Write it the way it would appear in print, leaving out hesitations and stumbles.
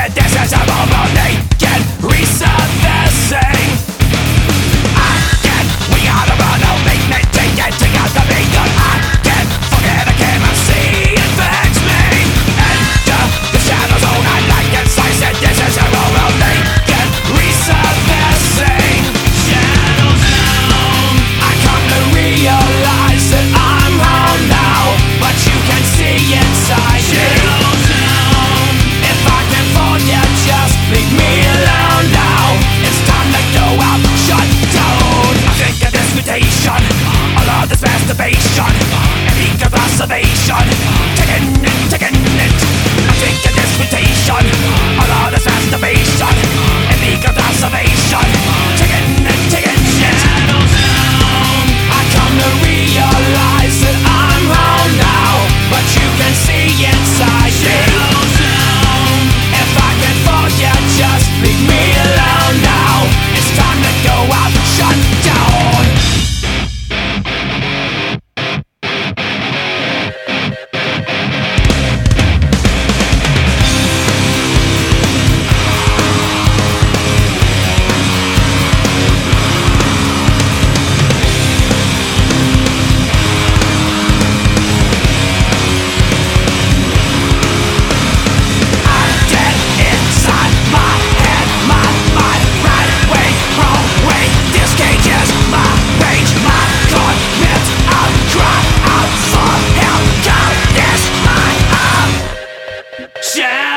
that this is a moment naked resurfacing. Again, we gotta run out, make me take it, take out the beacon. Again, forget I cannot see, it affects me. Enter the shadow zone, I like it, slice it, this is a moment naked resurfacing. Shadow zone, I come to realize that I'm home now, but you can see inside me. If I can forget, just leave me alone now. It's time to go out, shut down. I think of this mutation, all of this masturbation, and eager observation, taking it. I think of this mutation, all of this masturbation, and eager observation, taking it. I come to realize that I'm home now, but you can see inside me. If I can forget, just leave me alone now. It's time to go out, shut down. Yeah!